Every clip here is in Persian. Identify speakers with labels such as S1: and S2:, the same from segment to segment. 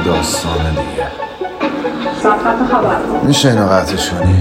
S1: داستانه دیگه.
S2: صفحت خبر
S1: میشه اینو قطعش کنی؟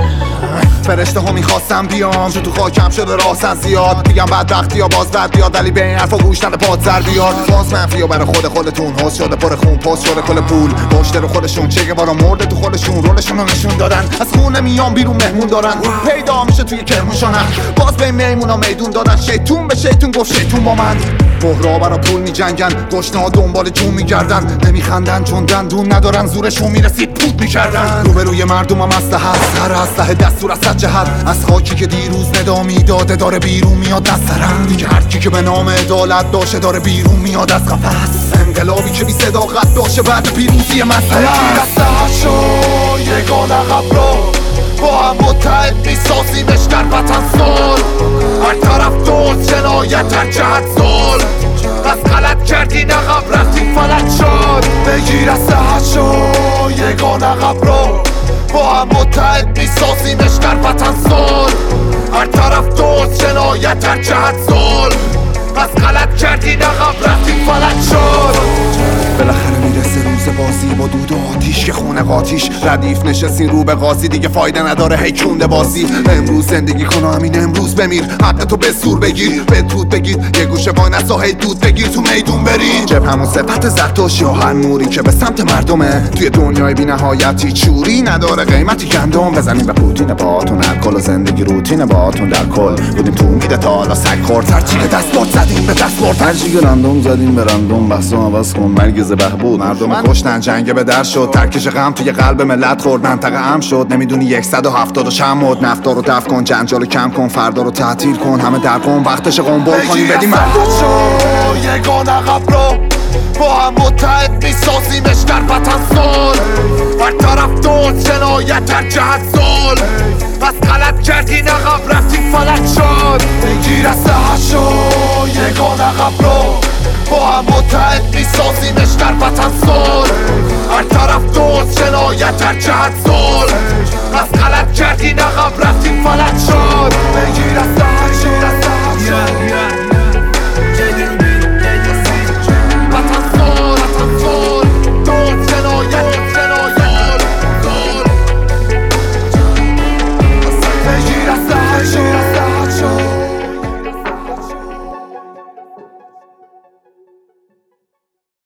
S3: فرشته ها میخواستم بیام تو خاکم شده راستن زیاد میگم بدبختی ها باز بد بیاد ولی به این حرفا گوش نده پاد سر بیاد باز منفی ها برای خودتون حس شده پر خون پست شده کل پول پشت رو خودشون چه بارا مرده تو خودشون رولشون رو نشون دادن از خونه میام بیرون مهمون دارن پیدا میشه توی کرمونشانم باز به میمونا میدون دادن شیطون به شیطون گفت شیطون با من بحرا برا پول میجنگن گشنه دنبال جون میگردن نمیخندن چون دندون ندارن زورشون میرسید پود میکردن روبروی مردمم اسلحه سر اسلحه دستور از جهت از خاکی که دیروز ندامی داده داره بیرون میاد از سرم دیگه هرکی که به نام عدالت داشه داره بیرون میاد از قفس انقلابی که بی صداقت داشه بعد پیروزی مسئله دسته شو یگان عقب رو با هم متحد میسازیمش در وطن سال هر طرف دوست جنایت هر جهت سال از غلط کردی نقب رفتی فلک شد بگیر از سهت شو یگان عقب رو با هم متحد میسازیمش در وطن سال هر طرف دوست جنایت هر جهت سال از غلط کردی نقب رفتی فلک شد بالاخره میرسه روز بازی با دود و آتیش که خونه قاتیش ردیف نشستین رو به قاضی دیگه فایده نداره هی کونده بازی امروز زندگی کن و همین امروز بمیر حق تو به زور بگیر به دود بگیر یه گوشه وای نسا هی دود بگیر تو میدون بری جب همون صفت زرتشت یا هر نوری که به سمت مردمه توی دنیای بی نهایتی چوری نداره قیمتی گندم بزنیم به پوتین باهاتون الکل و زندگی روتین باهاتون در کل بودیم تو میده تا حالا سگ خورد هرچی که دست برد زدیم به دست برد هرچی که رندوم زدیم به رندوم بحثم عوض کن مرگز بهبود مردم کشتن جنگ به در شد ترکش غم توی قلب ملت خورد منطقه ام شد نمیدونی 170 و چند مد نفتا رو دفع کن جنجالو کم کن فردا رو تعطیل کن همه در کن وقتش قنبل کنیم بدیم مردم شو یگان عقب رو با هم متحد میسازیمش در وطن سال هر طرف دوست جنایت هر جهت سال بس غلط کردی نقب رفتی فلک شد بگیر از سهت شو یگان عقب رو با هم متحد میسازیمش در وطن سال هر طرف دوست جنایت هر جهت سال بس غلط کردی نقب رفتی فلک